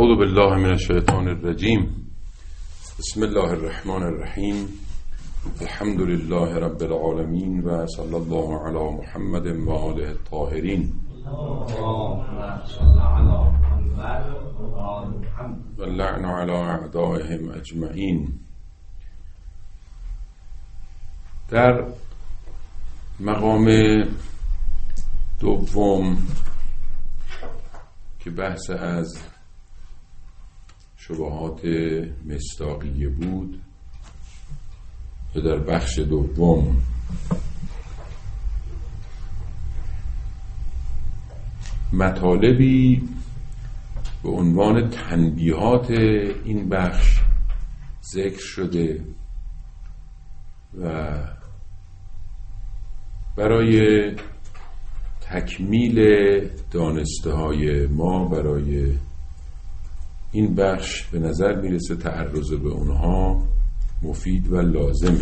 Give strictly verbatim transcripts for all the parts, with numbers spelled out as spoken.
اعوذ بالله من الشیطان الرجیم. بسم الله الرحمن الرحیم. الحمد لله رب العالمین و صلی الله علی محمد و آله الطاهرین و اللعن علی اعدائهم اجمعین. در مقام دوم که بحث از شبهات مصداقیه بود و در بخش دوم مطالبی به عنوان تنبیهات این بخش ذکر شده و برای تکمیل دانسته های ما برای این بخش به نظر میرسه تعرض به اونها مفید و لازمه.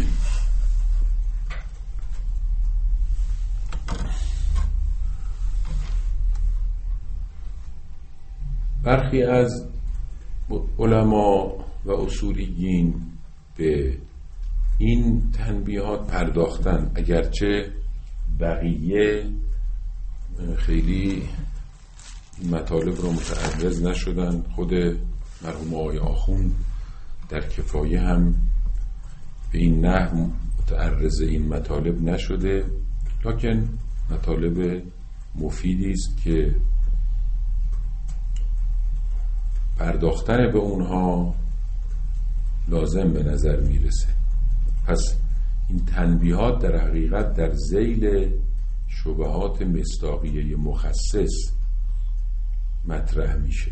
برخی از علما و اصولیین به این تنبیهات پرداختن، اگرچه بقیه خیلی مطالب رو متعرض نشدن. خود مرحوم آقای آخوند در کفایه هم به این نحو متعرض این مطالب نشده، لکن مطالب مفیدی است که پرداختن به اونها لازم به نظر میرسه. پس این تنبیهات در حقیقت در ذیل شبهات مصداقیه مخصص مطرح میشه.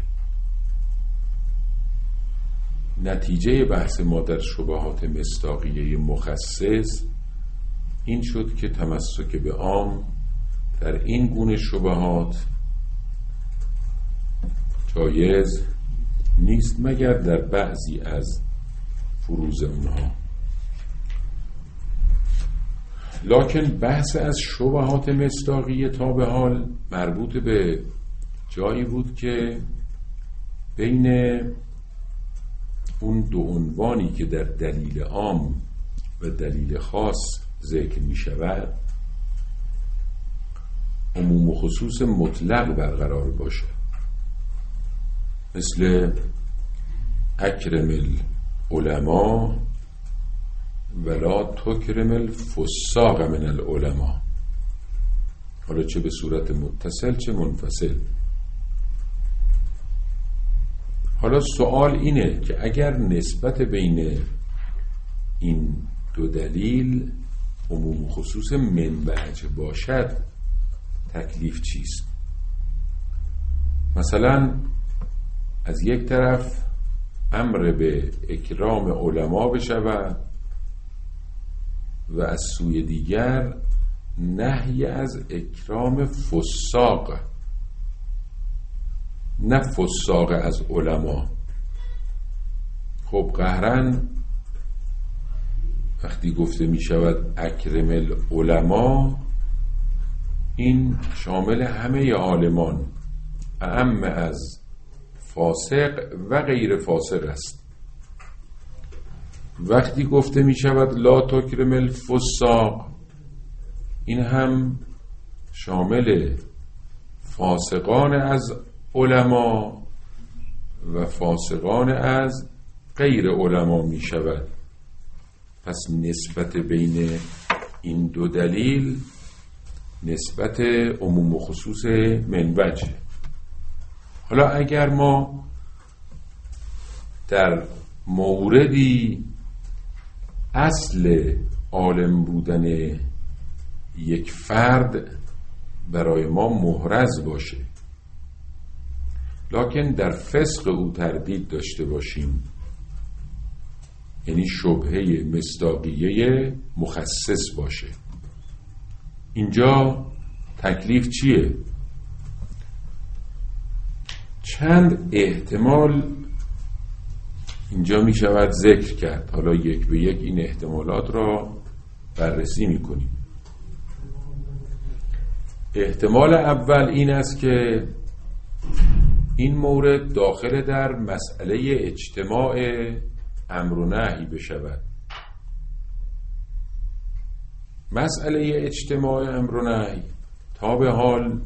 نتیجه بحث ما در شبهات مصداقیه مخصص این شد که تمسک به عام در این گونه شبهات جایز نیست مگر در بعضی از فروض اونها. لکن بحث از شبهات مصداقیه تا به حال مربوط به جایی بود که بین اون دو عنوانی که در دلیل عام و دلیل خاص ذکر می شود عموم و خصوص مطلق برقرار باشه، مثل اکرم العلماء ولا تکرم الفساق من العلماء، حالا چه به صورت متصل چه منفصل. حالا سوال اینه که اگر نسبت بین این دو دلیل عموم و خصوص منبعج باشد تکلیف چیست؟ مثلا از یک طرف امر به اکرام علما بشود و از سوی دیگر نهی از اکرام فساق، نه فساق از علما. خب قهرن وقتی گفته می شود اکرم العلما، این شامل همه عالمان، اعم از فاسق و غیر فاسق است. وقتی گفته می شود لا تکرم الفساق، این هم شامل فاسقان از علما و فاسقان از غیر علما می شود. پس نسبت بین این دو دلیل نسبت عموم و خصوص منبعج. حالا اگر ما در موردی اصل عالم بودن یک فرد برای ما محرز باشه، لکن در فسق او تردید داشته باشیم، یعنی شبهه مصداقیه مخصص باشه، اینجا تکلیف چیه؟ چند احتمال اینجا می شود ذکر کرد. حالا یک به یک این احتمالات را بررسی می کنیم. احتمال اول این است که این مورد داخل در مسئله اجتماع امر و نهی بشود. مسئله اجتماع امر و نهی تا به حال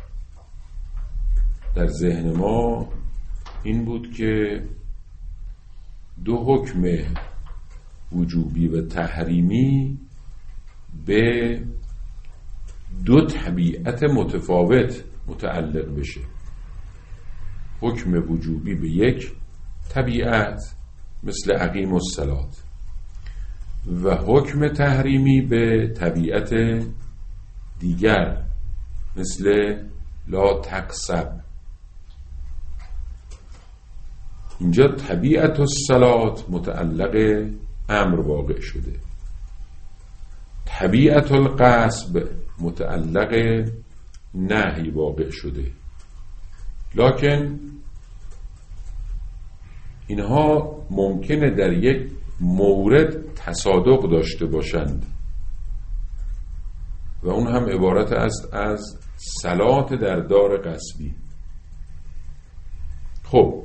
در ذهن ما این بود که دو حکم وجوبی و تحریمی به دو طبیعت متفاوت متعلق بشه. حکم وجوبی به یک طبیعت مثل اقیم الصلاة و حکم تحریمی به طبیعت دیگر مثل لا تقصب. اینجا طبیعت الصلاة متعلق امر واقع شده، طبیعت القصب متعلق نهی واقع شده، لکن اینها ممکنه در یک مورد تصادق داشته باشند و اون هم عبارت است از صلات در دار غصبی. خب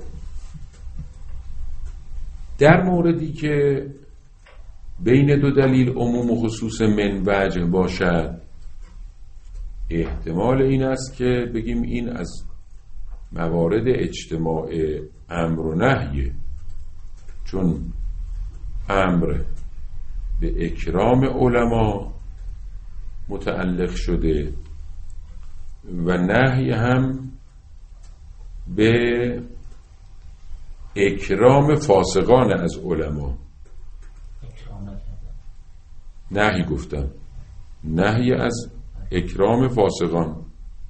در موردی که بین دو دلیل عموم و خصوص من وجه باشد، احتمال این است که بگیم این از موارد اجتماع امر و نهیه، چون امر به اکرام علما متعلق شده و نهی هم به اکرام فاسقان از علما. نهی گفتم، نهی از اکرام فاسقان.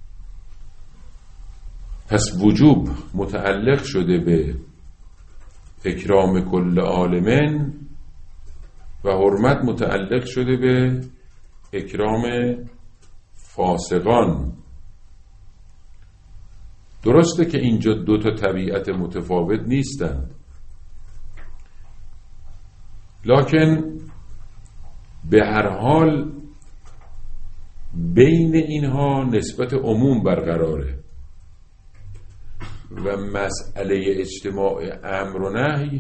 پس وجوب متعلق شده به اکرام کل عالمین و حرمت متعلق شده به اکرام فاسقان. درسته که اینجا دو تا طبیعت متفاوت نیستند، لکن به هر حال بین اینها نسبت عموم برقراره و مسئله اجتماع امر و نهی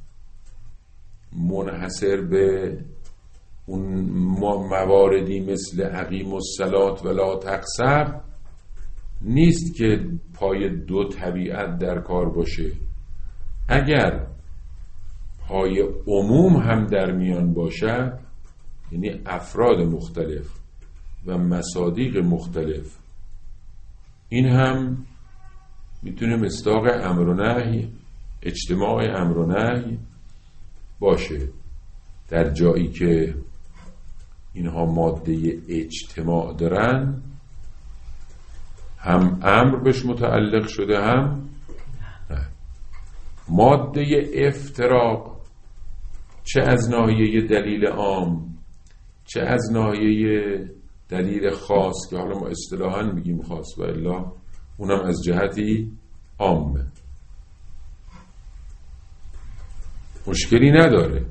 منحصر به اون مواردی مثل اقیم الصلاة و لا تقصب نیست که پای دو طبیعت در کار باشه. اگر پای عموم هم در میان باشد، یعنی افراد مختلف و مصادیق مختلف، این هم میتونه مصداق امر و نهی، اجتماع امر و نهی باشه. در جایی که اینها ماده اجتماع دارن، هم امر بهش متعلق شده هم نه. ماده افتراق چه از ناحیه دلیل عام چه از ناحیه دلیل خاص، که حالا ما اصطلاحاً میگیم خاص و الا اونم از جهتی عامه، مشکلی نداره،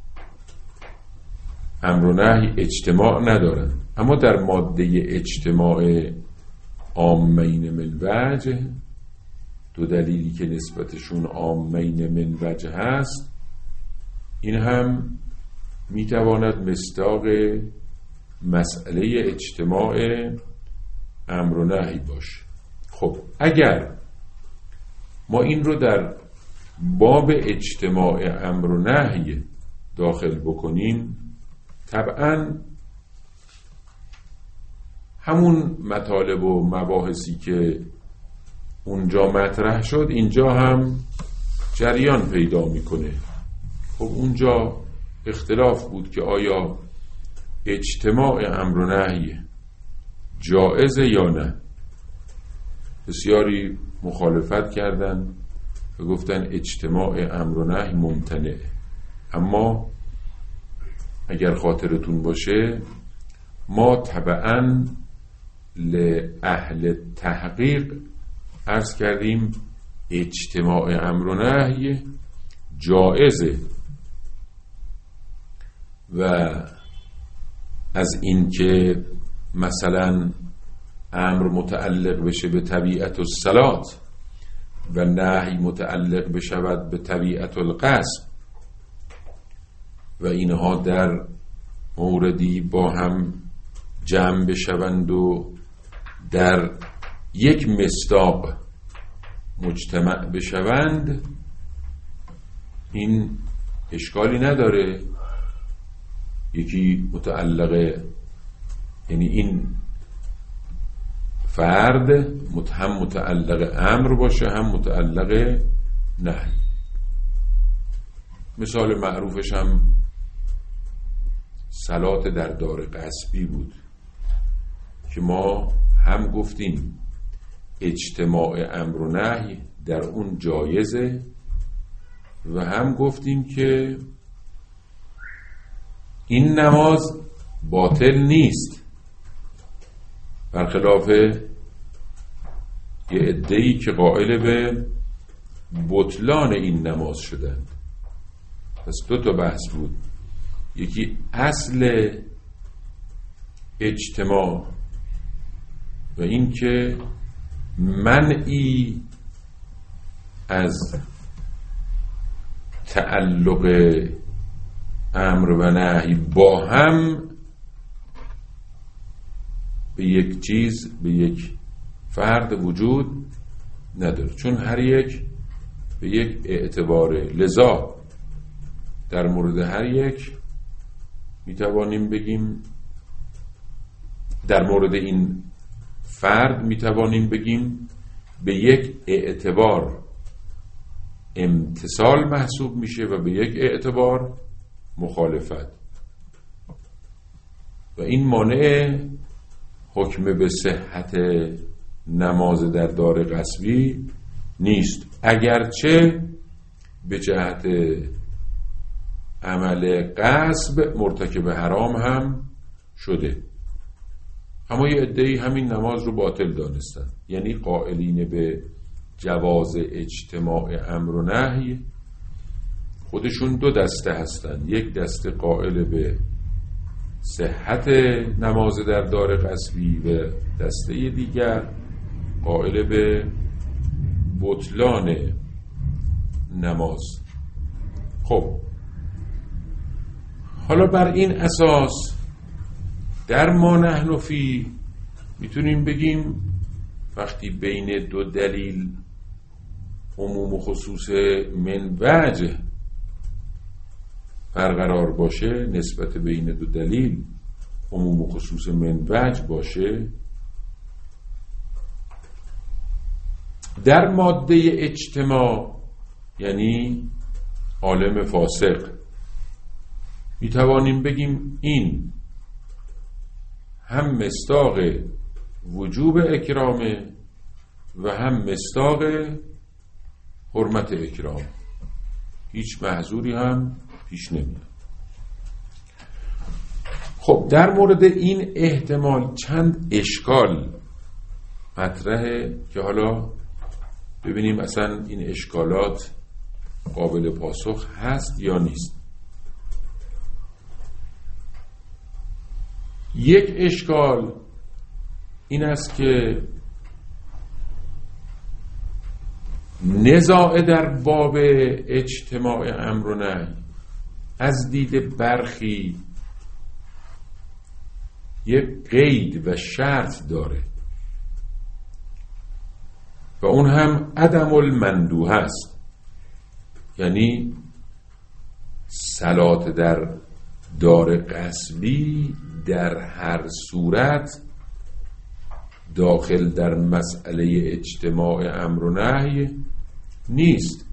امر و نهی اجتماع ندارن. اما در ماده اجتماع عامین من وجه، دو دلیلی که نسبتشون عامین من وجه هست، این هم میتواند مصداق مسئله اجتماع امر و نهی باشه. خب اگر ما این رو در باب اجتماع امر و نهی داخل بکنیم، طبعا همون مطالب و مباحثی که اونجا مطرح شد اینجا هم جریان پیدا میکنه. خب اونجا اختلاف بود که آیا اجتماع امر و نهی جائزه یا نه. بسیاری مخالفت کردن و گفتن اجتماع امر و نهی ممتنعه. اما اگر خاطرتون باشه ما طبعاً لأهل تحقیق عرض کردیم اجتماع امر و نهی جائزه و از این که مثلا امر متعلق بشه به طبیعت الصلاة و نهی متعلق بشود به طبیعت القصد و اینها در موردی با هم جمع بشوند و در یک مصداق مجتمع بشوند، این اشکالی نداره. یکی متعلقه، یعنی این فرد هم متعلق امر باشه هم متعلق نهی. مثال معروفش هم صلات در دار غصبی بود که ما هم گفتیم اجتماع امر و نهی در اون جایزه و هم گفتیم که این نماز باطل نیست، برخلاف یه عده‌ای که قائل به بطلان این نماز شدند. پس دو تا بحث بود، یکی اصل اجتماع و این که منعی از تعلق امر و نهی با هم به یک چیز، به یک فرد وجود نداره، چون هر یک به یک اعتباره. لذا در مورد هر یک میتوانیم بگیم، در مورد این فرد میتوانیم بگیم به یک اعتبار امتثال محسوب میشه و به یک اعتبار مخالفت، و این مانع حکم به صحت نماز در دار غصبی نیست، اگرچه به جهت عمل غصب مرتکب حرام هم شده. اما یه عده‌ای همین نماز رو باطل دانستن، یعنی قائلین به جواز اجتماع امر و نهی خودشون دو دسته هستن، یک دسته قائل به صحت نماز در دار غصبی و دسته دیگر قائل به بطلان نماز. خب حالا بر این اساس در ما نحن فی میتونیم بگیم وقتی بین دو دلیل عموم و خصوص من وجه برقرار باشه، نسبت بین دو دلیل عموم و خصوص من وجه باشه، در ماده اجتماع یعنی عالم فاسق می توانیم بگیم این هم مصداق وجوب اکرامه و هم مصداق حرمت اکرام، هیچ محظوری هم پیش نمیاد. خب در مورد این احتمال چند اشکال مطرحه که حالا ببینیم اصلا این اشکالات قابل پاسخ هست یا نیست. یک اشکال این است که نزاع در باب اجتماع امر و نهی از دید برخی یک قید و شرط داره و اون هم عدم المندوح است، یعنی صلات در دار غصبی در هر صورت داخل در مسئله اجتماع امر و نهی نیست،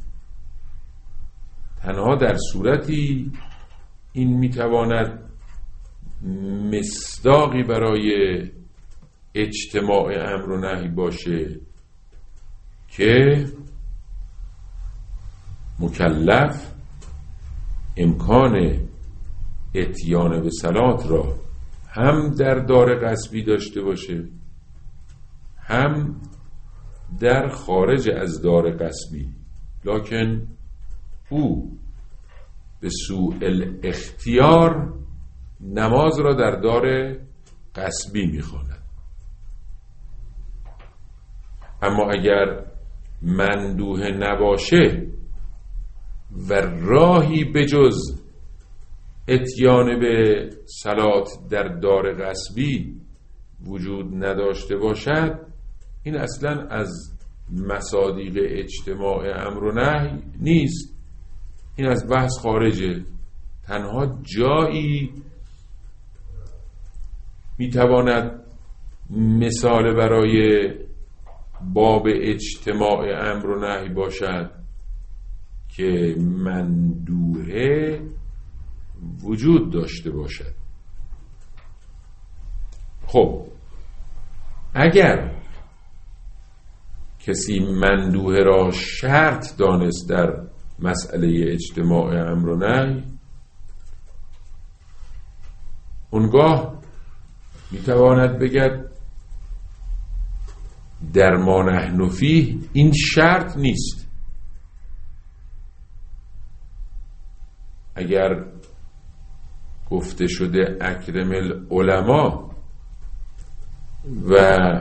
تنها در صورتی این میتواند مصداقی برای اجتماع امر و نهی باشه که مکلف امکان اتیان به صلات را هم در دار غصبی داشته باشه هم در خارج از دار غصبی، لکن او به سوء الاختیار نماز را در دار غصبی میخواند. اما اگر مندوه نباشه و راهی بجز اتیان به صلات در دار غصبی وجود نداشته باشد، این اصلا از مصادیق اجتماع امر و نهی نیست، این از بحث خارجه. تنها جایی میتواند مثال برای باب اجتماع امر و نهی باشد که مندوحه وجود داشته باشد. خب اگر کسی مندوحه را شرط دانست در مسئله اجتماع امر و نهی، اونگاه میتواند بگد در ما نحن فیه این شرط نیست. اگر گفته شده اکرم العلماء و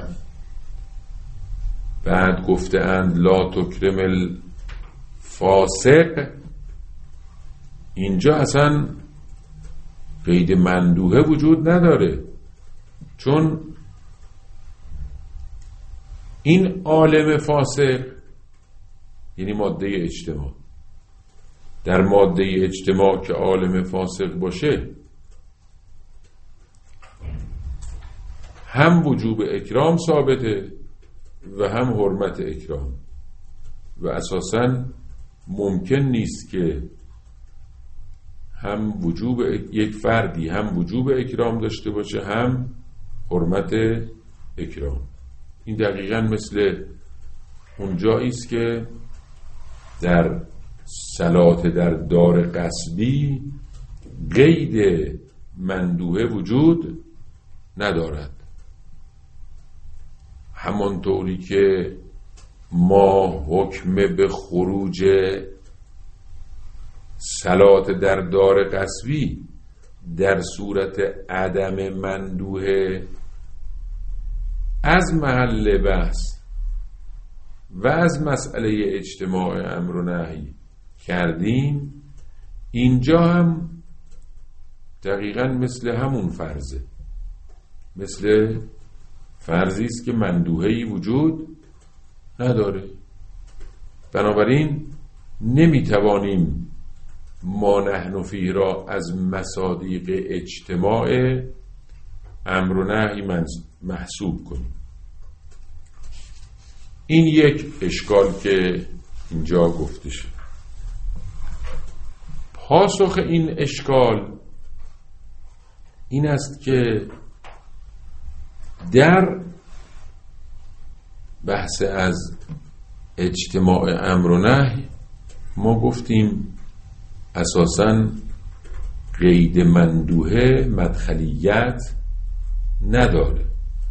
بعد گفته اند لا تکرم الفاسق، اینجا اصلا قید مندوحه وجود نداره، چون این عالم فاسق یعنی ماده اجتماع، در ماده اجتماع که عالم فاسق باشه هم وجوب اکرام ثابته و هم حرمت اکرام، و اساساً ممکن نیست که هم وجوب یک فردی هم وجوب اکرام داشته باشه هم حرمت اکرام. این دقیقاً مثل اون جایی است که در صلات در دار غصبی قید مندوحه وجود ندارد، همانطوری که ما حکم به خروج صلات در دار غصبی در صورت عدم مندوحه از محل بحث و از مسئله اجتماع امر و نهی کردیم، اینجا هم دقیقاً مثل همون فرضه، مثل فرضی است که مندوحه‌ای وجود نداره. بنابراین نمیتوانیم ما نحن فیه را از مصادیق اجتماع امر و نهی محسوب کنیم. این یک اشکال که اینجا گفته شد. پاسخ این اشکال این است که در بحث از اجتماع امر و نهی ما گفتیم اساساً قید مندوحه مدخلیت نداره.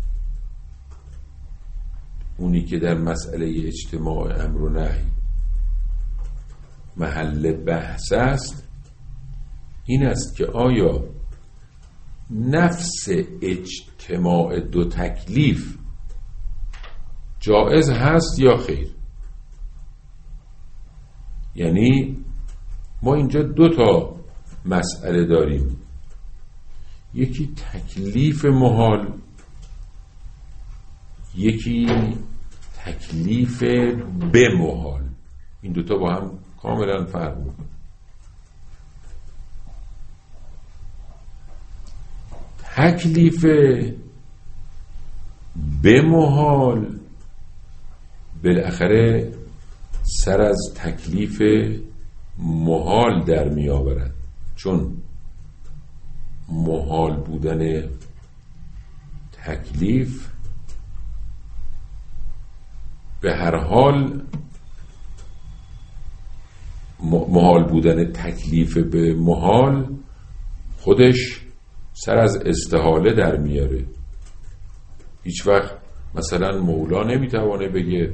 اونی که در مسئله اجتماع امر و نهی محل بحث است این است که آیا نفس اجتماع دو تکلیف جائز هست یا خیر. یعنی ما اینجا دو تا مسئله داریم، یکی تکلیف محال، یکی تکلیف به محال. این دوتا با هم کاملا فرق میکنه. تکلیف به محال بالاخره سر از تکلیف محال در می آورد، چون محال بودن تکلیف به هر حال محال بودن تکلیف به محال خودش سر از استحاله در میاره. هیچ وقت مثلا مولا نمیتوانه بگه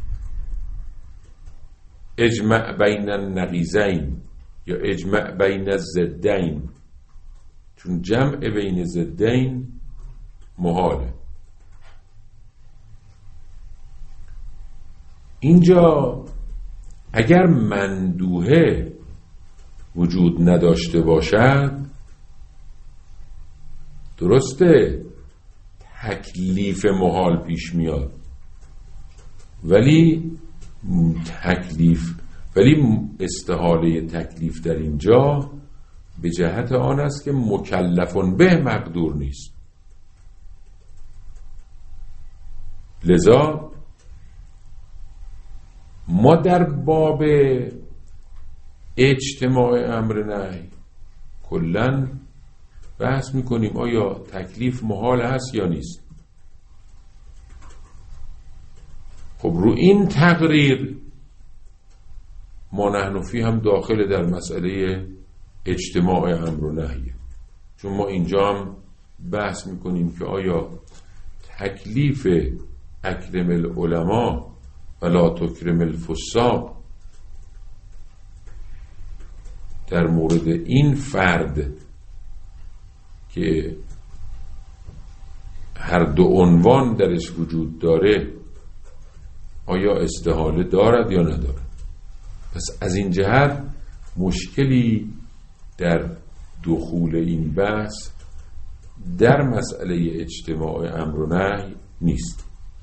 اجمع بین النقیضین یا اجمع بین الضدین، چون جمع بین ضدین محاله. اینجا اگر مندوحه وجود نداشته باشد، درسته تکلیف محال پیش میاد، ولی تکلیف ولی استحاله تکلیف در اینجا به جهت آن است که مکلفون به مقدور نیست. لذا ما در باب اجتماع امر نهی کلاً بحث میکنیم آیا تکلیف محال هست یا نیست. خب رو این تقریر ما نحن فی هم داخل در مسئله اجتماع امر و نهی، چون ما اینجا هم بحث میکنیم که آیا تکلیف اکرم العلماء و لا تکرم الفساق در مورد این فرد که هر دو عنوان درش وجود داره آیا استحاله دارد یا ندارد. پس از این جهت مشکلی در دخول این بحث در مسئله اجتماع امر و نهی نیست.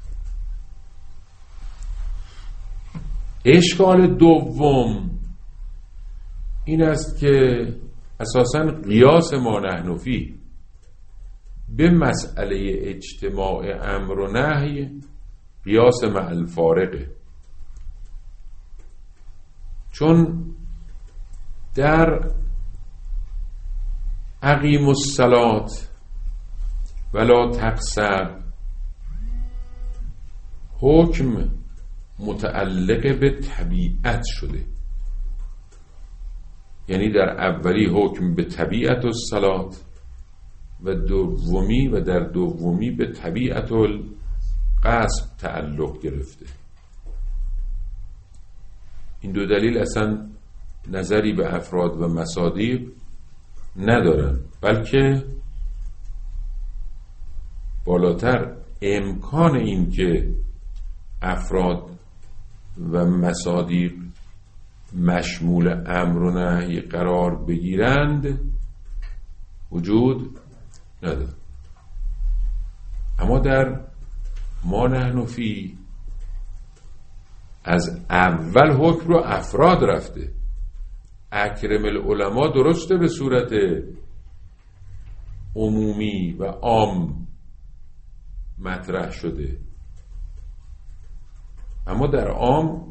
اشکال دوم این است که اساساً قیاس ما نحن فیه به مسئله اجتماع امر و نهی قیاس مع الفارقه، چون در اقیم الصلاة ولا تقصر حکم متعلق به طبیعت شده، یعنی در اولی حکم به طبیعت الصلاة و دومی و در دومی به طبیعت القصد تعلق گرفته. این دو دلیل اصلا نظری به افراد و مصادیق ندارن، بلکه بالاتر امکان این که افراد و مصادیق مشمول امر و نهی قرار بگیرند وجود نداره. اما در ما نحن فی از اول حکم رو افراد رفته. اکرم العلماء درسته به صورت عمومی و عام مطرح شده، اما در عام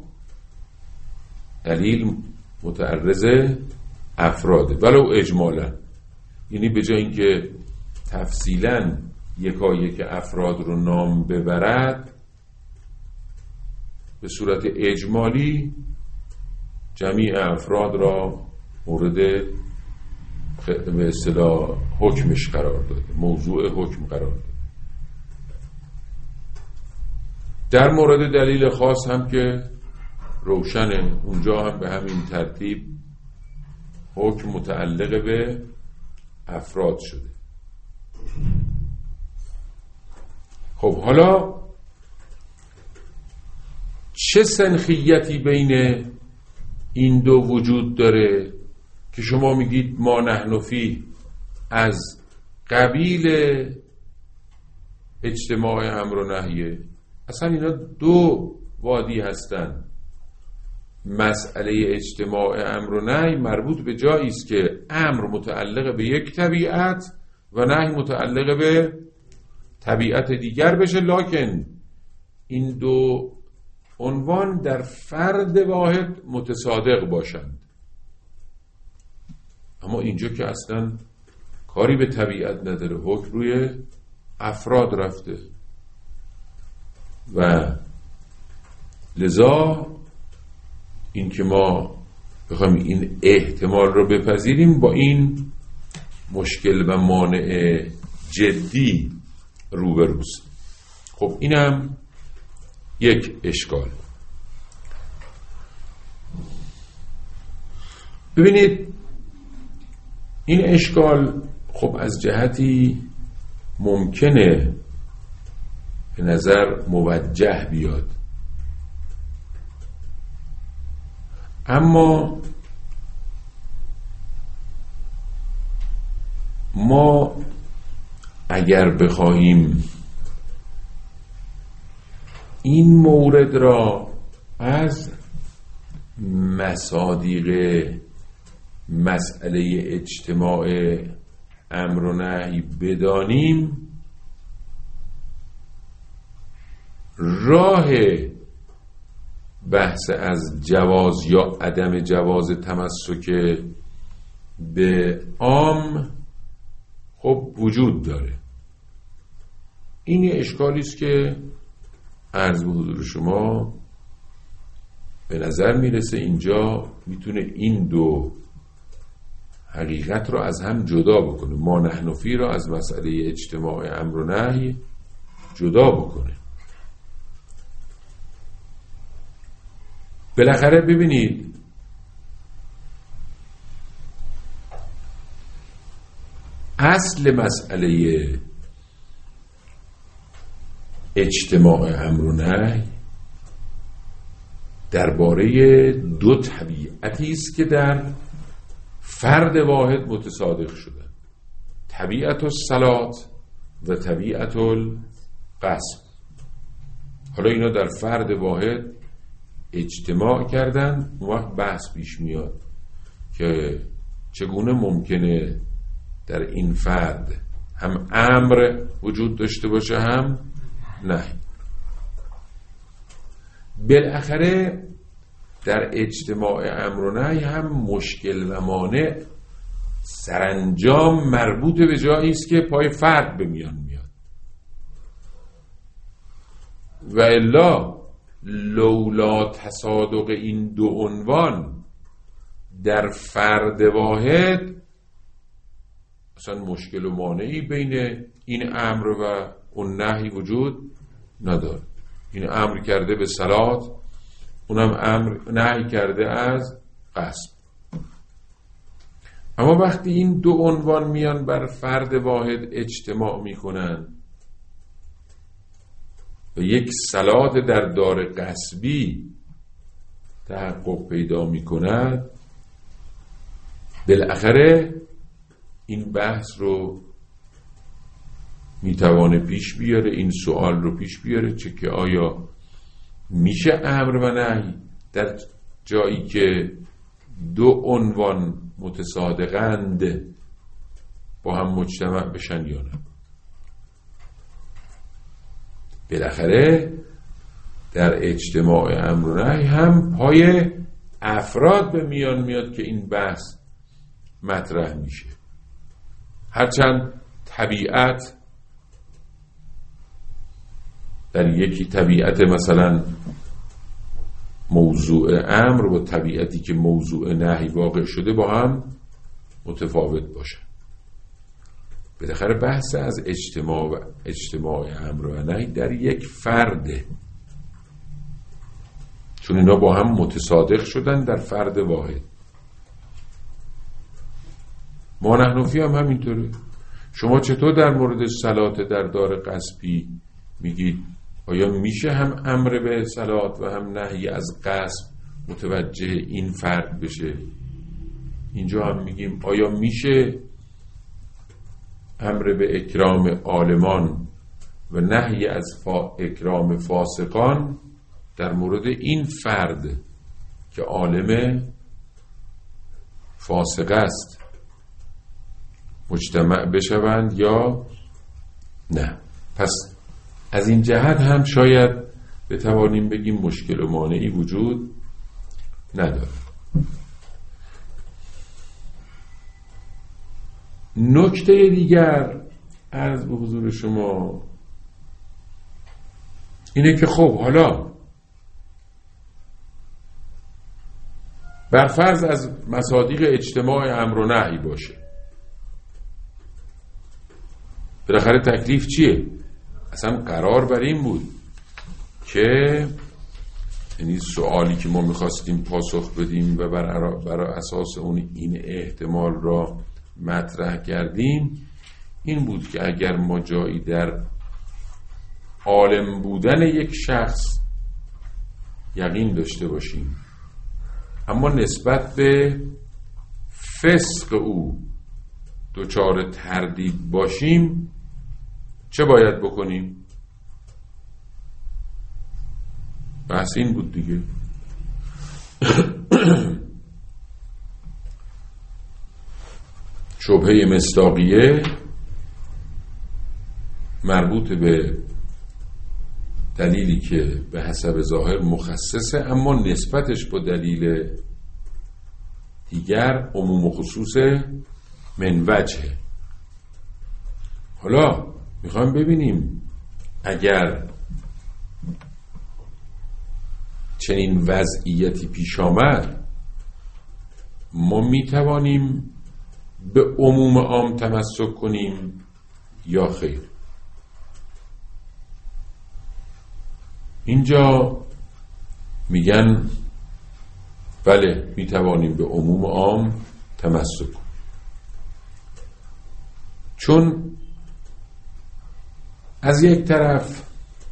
دلیل متعرض افراده ولو اجمالا، یعنی به جای اینکه تفصیلا یکایک افراد رو نام ببرد به صورت اجمالی جمیع افراد را مورد به اصطلاح حکمش قرار داده، موضوع حکم قرار داده. در مورد دلیل خاص هم که روشنه، اونجا هم به همین ترتیب حکم متعلق به افراد شده. خب حالا چه سنخیتی بین این دو وجود داره که شما میگید ما نحن فی از قبیل اجتماع امر و نهیه؟ اصلا اینا دو وادی هستن. مسئله اجتماع امر و نهی مربوط به جایی است که امر متعلق به یک طبیعت و نهی متعلق به طبیعت دیگر بشه، لکن این دو عنوان در فرد واحد متصادق باشند. اما اینجا که اصلا کاری به طبیعت نداره، حکم روی افراد رفته و لذا این که ما بخوایم این احتمال رو بپذیریم با این مشکل و مانع جدی روبروست. خب اینم یک اشکال. ببینید این اشکال خب از جهتی ممکنه به نظر موجه بیاد، اما ما اگر بخواهیم این مورد را از مصادیق مسئله اجتماع امر و نهی بدانیم، راه بحث از جواز یا عدم جواز تمسک به عام خب وجود داره. این یه اشکالی است که عرض به حضور شما به نظر میرسه اینجا میتونه این دو حقیقت رو از هم جدا بکنه، ما نحنفی رو از مسئله اجتماع امر و نهی جدا بکنه. بالاخره ببینید اصل مسئله اجتماع امر و نهی درباره دو طبیعتی است که در فرد واحد متصادق شدن، طبیعت الصلات و طبیعت القسم. حالا اینا در فرد واحد اجتماع کردن، اون وقت بحث پیش میاد که چگونه ممکنه در این فرد هم امر وجود داشته باشه هم نهی. بالاخره در اجتماع امر و نهی هم مشکل و مانع سرانجام مربوط به جایی است که پای فرد به میان میاد، و الا لولا تصادق این دو عنوان در فرد واحد اصلا مشکل و مانعی بین این امر و اون نهی وجود نداره. این امر کرده به صلات، اونم امر نهی کرده از قسم. اما وقتی این دو عنوان میان بر فرد واحد اجتماع میکنن و یک صلات در دار قسبی تحقق پیدا میکند، بالاخره این بحث رو میتوانه پیش بیاره، این سوال رو پیش بیاره چه که آیا میشه امر و نهی در جایی که دو عنوان متصادقند با هم مجتمع بشن یا نه. بالاخره در اجتماع امر و نهی هم پای افراد به میان میاد که این بحث مطرح میشه. هرچند طبیعت در یکی طبیعت مثلا موضوع امر و طبیعتی که موضوع نهی واقع شده با هم متفاوت باشه. بالاخره بحث از اجتماع و اجتماع امر و نهی در یک فرده، چون اینا با هم متصادق شدن در فرد واحد. ما نحنفی هم همینطوره. شما چطور در مورد صلات در دار قسبی میگید آیا میشه هم امر به صلات و هم نهی از قسم متوجه این فرد بشه؟ اینجا هم میگیم آیا میشه امر به اکرام عالمان و نهی از فا اکرام فاسقان در مورد این فرد که عالم فاسق است مجتمع بشوند یا نه؟ پس از این جهت هم شاید بتوانیم بگیم مشکل و مانعی وجود نداره. نکته دیگر عرض به حضور شما اینه که خب حالا برفرض از مصادیق اجتماع امر و نهی باشه، بالاخره تکلیف چیه؟ اصلا قرار بر این بود که یعنی سوالی که ما میخواستیم پاسخ بدیم و بر اساس اون این احتمال را مطرح کردیم این بود که اگر ما جایی در عالم بودن یک شخص یقین داشته باشیم اما نسبت به فسق او دچار تردید باشیم، چه باید بکنیم؟ بحث این بود دیگه. شبهه مصداقیه مربوط به دلیلی که به حسب ظاهر مخصصه، اما نسبتش با دلیل دیگر عموم و خصوص من وجهه. حالا میخوایم ببینیم اگر چنین وضعیتی پیش آمد ما میتوانیم به عموم عام تمسک کنیم یا خیر. اینجا میگن بله میتوانیم به عموم عام تمسک کنیم، چون از یک طرف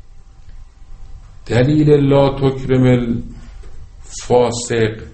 دلیل لا تکرم الفاسق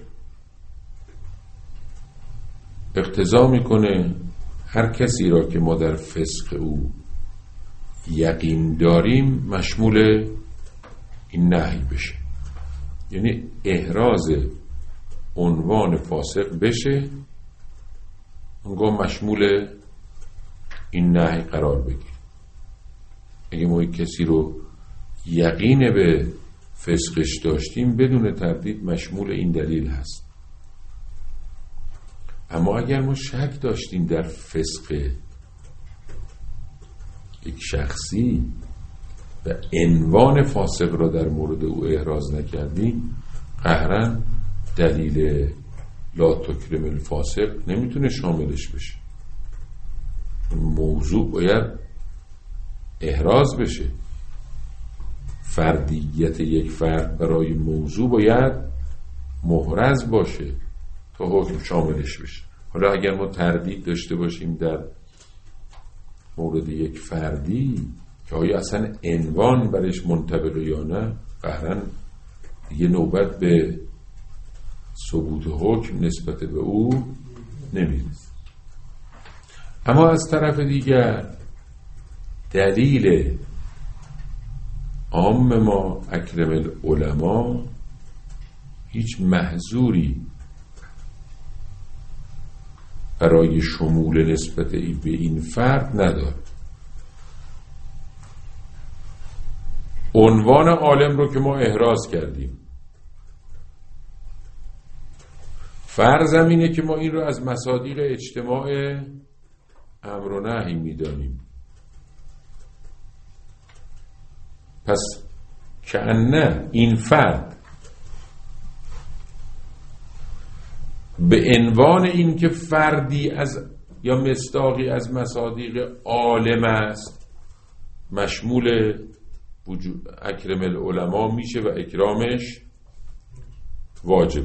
اقتضا میکنه هر کسی را که ما در فسق او یقین داریم مشمول این نهی بشه، یعنی احراز عنوان فاسق بشه، اونگاه مشمول این نهی قرار بگیر. اگه ما کسی رو یقین به فسقش داشتیم بدون تردید مشمول این دلیل هست. اما اگر ما شک داشتیم در فسق یک شخصی و عنوان فاسق را در مورد او احراز نکردیم، قهرن دلیل لا تکرم الفاسق نمیتونه شاملش بشه. موضوع باید احراز بشه. فردیت یک فرد برای موضوع باید محرز باشه تا حکم شاملش بشه. حالا اگر ما تردید داشته باشیم در مورد یک فردی که آیا اصلا عنوان برش منطبقه یا نه، قهرن دیگه نوبت به ثبوت حکم نسبت به او نمیرسه. اما از طرف دیگر دلیل عام ما اکرم العلماء هیچ محظوری برای شمول نسبت به این فرد نداره. عنوان عالم رو که ما احراز کردیم، فرض اینه که ما این رو از مصادیق اجتماع امر و نهی میدانیم. پس کأنه این فرد به عنوان این که فردی از یا مصداقی از مصادیق عالم است مشمول وجود اکرم العلماء میشه و اکرامش واجب.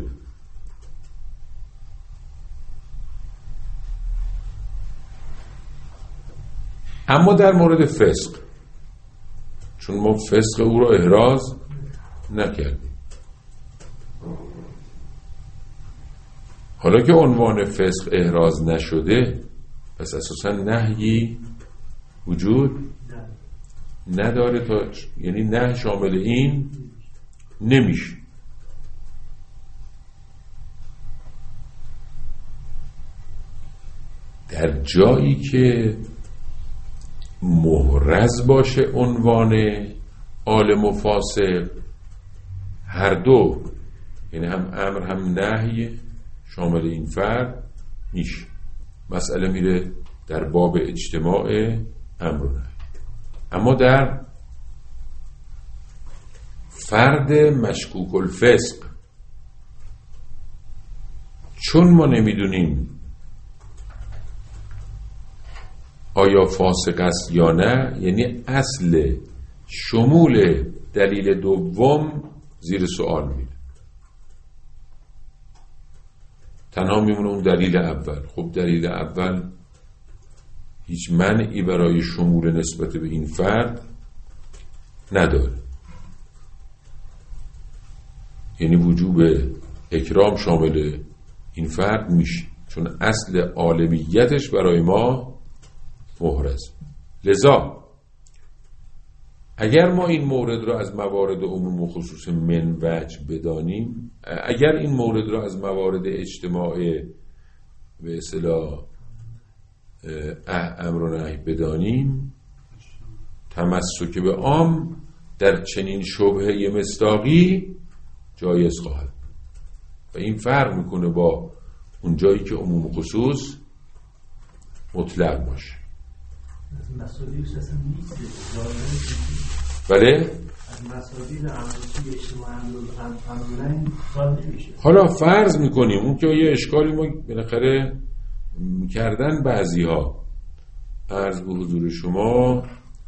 اما در مورد فسق، چون ما فسق او را احراز نکردیم، حالا که عنوان فسق احراز نشده پس اساسا نهی وجود نداره، تا یعنی نه شامل این نمیشه. در جایی که محرز باشه عنوان عالم و فاسق، هر دو یعنی هم امر هم نهی شامل این فرد میشه. مسئله میره در باب اجتماع امر و نهی. اما در فرد مشکوک الفسق، چون ما نمیدونیم آیا فاسق است یا نه، یعنی اصل شمول دلیل دوم زیر سوال میره، تنها میمونه اون دلیل اول. خب دلیل اول هیچ منعی برای شمول نسبت به این فرد نداره، یعنی وجوب اکرام شامل این فرد میشه، چون اصل عالمیتش برای ما محرز. لذا اگر ما این مورد را از موارد عموم و خصوص من وجه بدانیم، اگر این مورد را از موارد اجتماع به اصطلاح امر و نهی بدانیم، تمسک به عام در چنین شبهه مصداقی جایز خواهد و این فرق میکنه با اون جایی که عموم و خصوص مطلق باشه. مصادیق اصلا نیست. بله؟ از مصادیق امروزی اجتماع امرونه سال نمیشه. حالا فرض میکنیم اون که یه اشکالی ما بالاخره کردن بعضی ها عرض به حضور شما،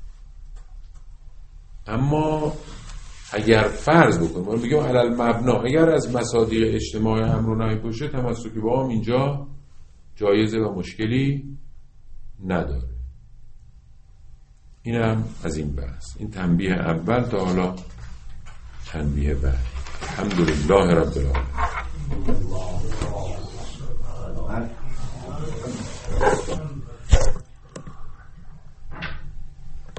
اما اگر فرض بکنیم ما بگیم علل مبنا، اگر از مصادیق اجتماع امرونه باشه تمسک به عام اینجا جایزه و مشکلی نداره. اینم از این بحث. این تنبیه اول تا حالا تنبیه بعد. الحمدلله رب العالمین.